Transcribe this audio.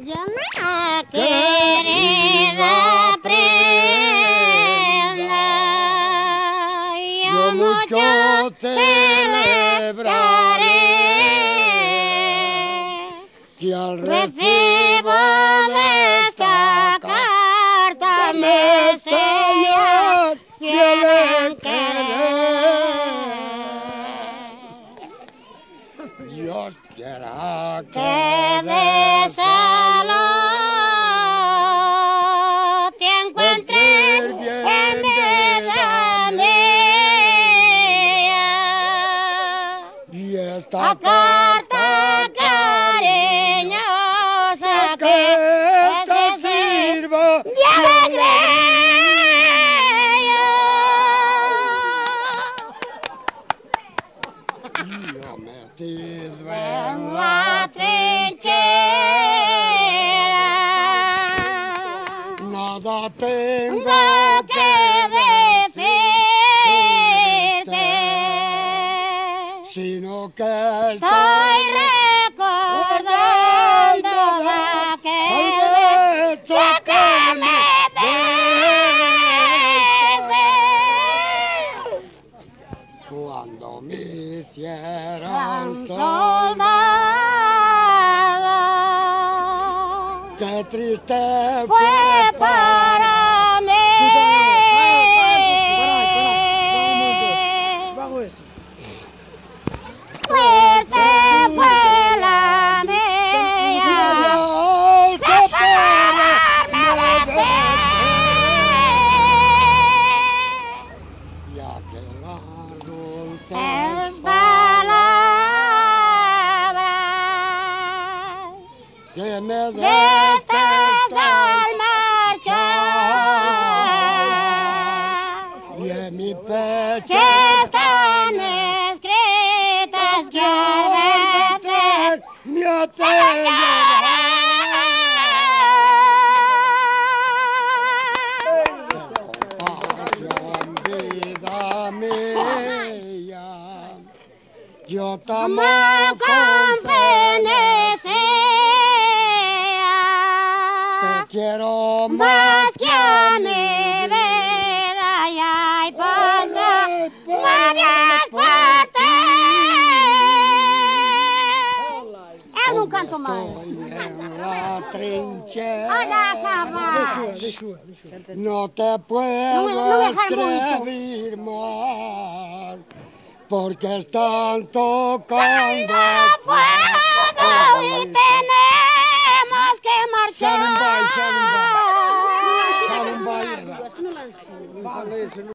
Querida prenda, yo mucho celebraré que al recibo de esta carta me sellas fiel en querer. Dios quiera que de salud te encuentres bien, vida mía, y esta carta cariñosa que te sirva de alegría. Yo metido en la trinchera, nada tengo que decirte, sino que estoy recordando aquel beso que me diste cuando me hicieron soldado. Qué triste fue para mí. Fuerte fue la mía separarme de ti, ya que las dulces palabras que me diste al marchar y en mi pecho están escritas que a veces me hacen llorar. Vida mía, yo tampoco te quiero más que a mi vida, y hay pasos varias partes. Es un canto más. Estoy en la trinchera, no te puedo escribir más, porque están tocando fuego y tenemos que marchar.